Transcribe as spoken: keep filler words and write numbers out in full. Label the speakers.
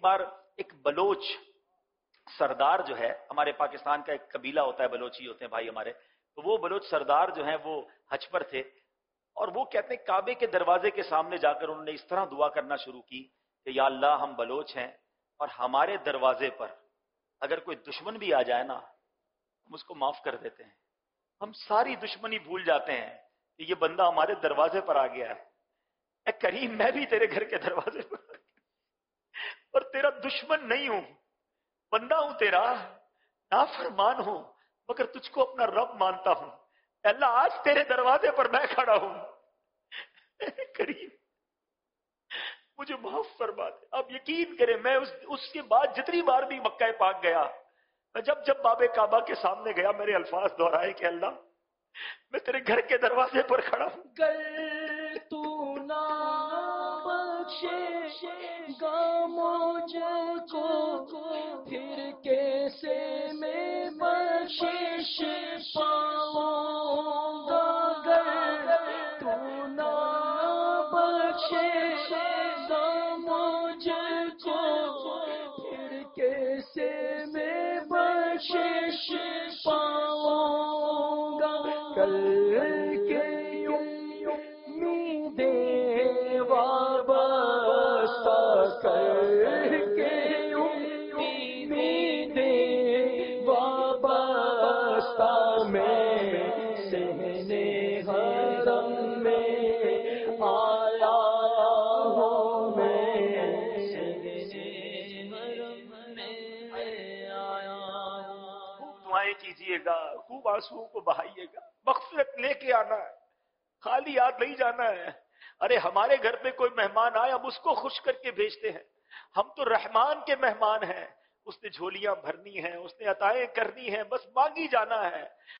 Speaker 1: بار ایک بلوچ سردار جو ہے، ہمارے پاکستان کا ایک قبیلہ ہوتا ہے، بلوچی ہوتے ہیں بھائی ہمارے، تو وہ بلوچ سردار جو ہیں وہ حج پر تھے، اور وہ کہتے ہیں کعبے کے دروازے کے سامنے جا کر انہوں نے اس طرح دعا کرنا شروع کی کہ یا اللہ ہم بلوچ ہیں اور ہمارے دروازے پر اگر کوئی دشمن بھی آ جائے نا ہم اس کو معاف کر دیتے ہیں، ہم ساری دشمنی بھول جاتے ہیں کہ یہ بندہ ہمارے دروازے پر آ گیا ہے، اے کریم میں بھی تیرے گھر کے دروازے پر آ گیا اور تیرا دشمن نہیں ہوں، بندہ ہوں تیرا، نافرمان ہوں، مگر تجھ کو اپنا رب مانتا ہوں، اے اللہ آج تیرے دروازے پر میں کھڑا ہوں، اے کریم مجھے معاف فرما دے۔ آپ یقین کریں میں اس, اس کے بعد جتنی بار بھی مکہ پاک گیا، میں جب جب باب کعبہ کے سامنے گیا میرے الفاظ دہرائے کہ اللہ میں تیرے گھر کے دروازے پر کھڑا ہوں،
Speaker 2: گر تو نہ بخشے گا مجھ کو پھر کیسے میں بخشش پاؤں گا، گر تو نہ بخشے گا مجھ کو پھر کیسے میں بخشش پاؤں گا، کل کے امیدیں وابستہ کر کے امیدیں وابستہ میں صحن حرم میں آیا ہوں، میں صحن حرم میں آیا ہوں۔
Speaker 1: خوب دعائیں کیجئے گا، خوب آنسوؤں کو بہائیے گا، مغفرت لے کے آنا ہے، خالی ہاتھ نہیں جانا ہے۔ ارے ہمارے گھر پہ کوئی مہمان آئے ہم اس کو خوش کر کے بھیجتے ہیں، ہم تو رحمان کے مہمان ہیں، اس نے جھولیاں بھرنی ہیں، اس نے عطائیں کرنی ہیں، بس مانگی جانا ہے۔